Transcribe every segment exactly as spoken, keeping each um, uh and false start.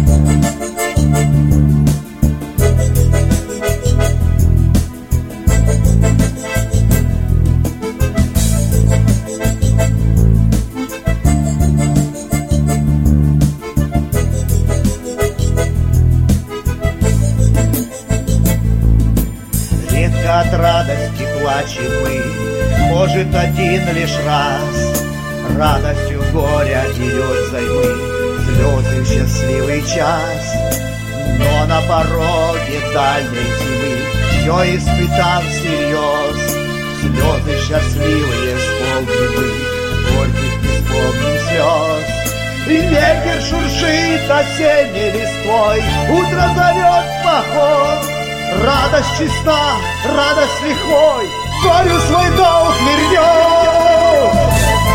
От радости плачем мы, может, один лишь раз. Радостью горя берет взаймы слезы в счастливый час. Но на пороге дальней зимы, все испытав всерьез, слезы счастливые вспомним мы, горьких не вспомним слез. И ветер шуршит осенней листвой, утро зовет в поход. Радость чиста, радость лихой, горю свой долг вернет.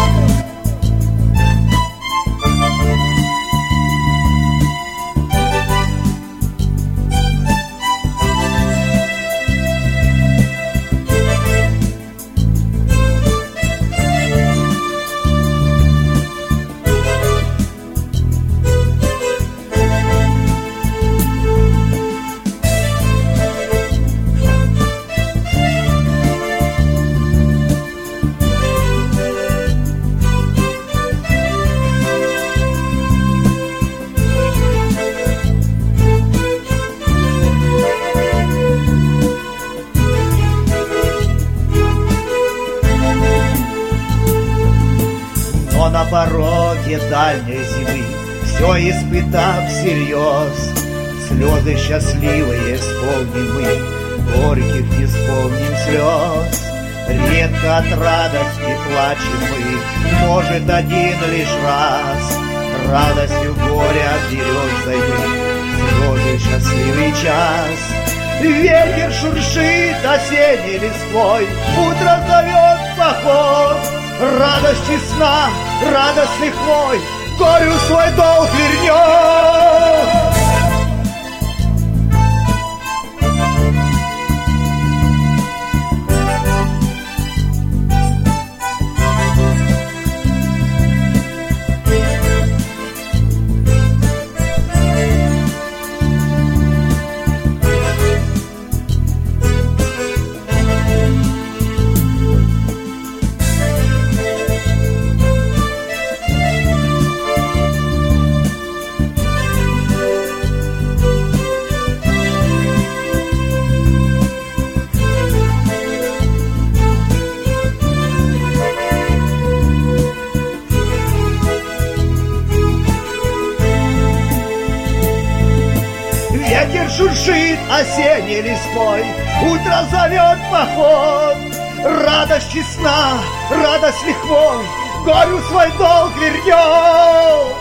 Но на пороге дальней зимы, все испытав всерьез, слезы счастливые вспомним мы, горьких не вспомним слез. Редко от радости плачем мы, может, один лишь раз. Радостью горя берет взаймы слезы в счастливый час. Ветер шуршит осенней листвой, утро зовет в поход. Радость честна, радость лихвой, горю свой долг вернет. Ветер шуршит осенней листвой, утро зовет в поход. Радость честна, радость лихвой, горю свой долг вернет.